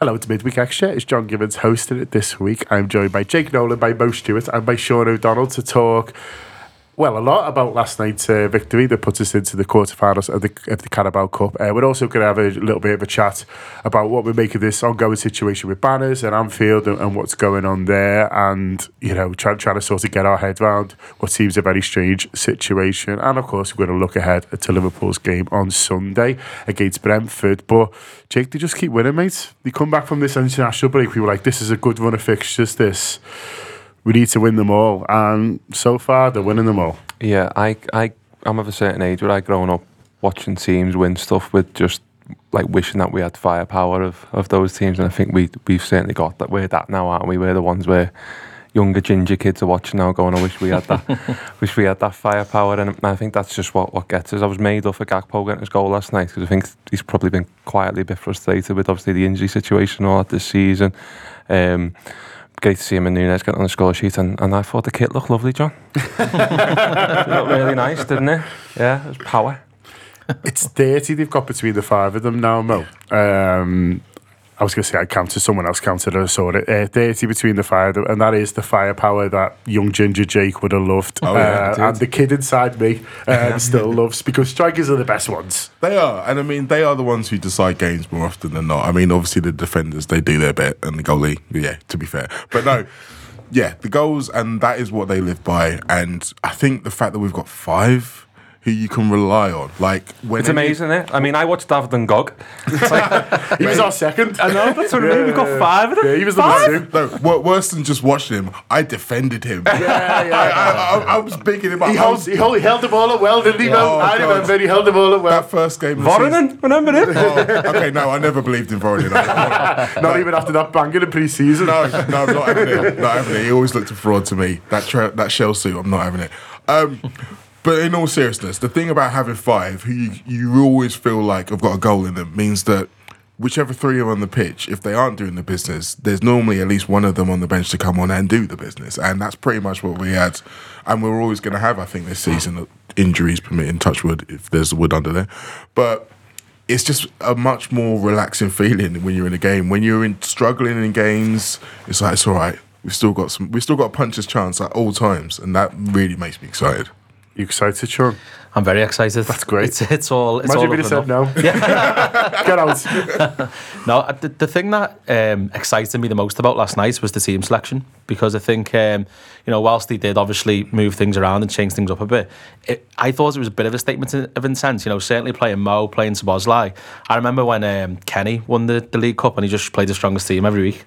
Hello, it's Midweek Extra. It's John Gibbons hosting it this week. I'm joined by Jake Nolan, by Mo Stewart, and by Sean O'Donnell to talk, well, a lot about last night's victory that puts us into the quarterfinals of the Carabao Cup. We're also going to have a little bit of a chat about what we make of this ongoing situation with Banners and Anfield and what's going on there, and trying to sort of get our head around what seems a very strange situation. And of course, we're going to look ahead to Liverpool's game on Sunday against Brentford. But Jake, they just keep winning, mate. They come back from this international break. We were like, this is a good run of fixtures. We need to win them all, and so far they're winning them all. Yeah, I'm of a certain age where I grown up watching teams win stuff with just like wishing that we had firepower of those teams, and I think we've certainly got that. We're that now, aren't we? We're the ones where younger ginger kids are watching now, going, "I wish we had that, wish we had that firepower." And I think that's just what gets us. I was made up for Gakpo getting his goal last night because I think he's probably been quietly a bit frustrated with obviously the injury situation and all that this season. Great to see him and Núñez getting on the score sheet, and I thought the kit looked lovely, John. It looked really nice, didn't it? Yeah, it was power. It's 30 they've got between the five of them now, Mo. I was going to say I counted, someone else counted, I saw it. 30 between the five of them, and that is the firepower that young Ginger Jake would have loved. And the kid inside me still loves, because strikers are the best ones. They are, and I mean, they are the ones who decide games more often than not. I mean, obviously the defenders, they do their bit, and the goalie, yeah, to be fair. But no, yeah, the goals, and that is what they live by. And I think the fact that we've got five who you can rely on, like when it's amazing, isn't it? I mean, I watched David and Gog. It's like, he was our second. I know, that's what I mean. We've got five of them. Yeah, he was the number two. No, worse than just watching him, I defended him. I was bigging him up. He held the ball up well, didn't he, Mo? I remember he held the ball up well. That first game. Voronin, remember him? Okay, no, I never believed in Voronin. Not even after that banging in pre-season. No, I'm not having it. Not having it. He always looked a fraud to me. That shell suit, I'm not having it. But in all seriousness, the thing about having five who you always feel like have got a goal in them means that whichever three are on the pitch, if they aren't doing the business, there's normally at least one of them on the bench to come on and do the business. And that's pretty much what we had. And we're always going to have, I think, this season, injuries permitting, touch wood, if there's wood under there. But it's just a much more relaxing feeling when you're in a game. When you're struggling in games, it's like, it's all right. We've still got a puncher's chance at all times. And that really makes me excited. You excited, Sean? I'm very excited. That's great. It's all. Imagine if you said no. Yeah. Get out. No, the thing that excited me the most about last night was the team selection, because I think whilst he did obviously move things around and change things up a bit, I thought it was a bit of a statement of intent. Certainly playing Mo, playing Szoboszlai. I remember when Kenny won the League Cup and he just played the strongest team every week.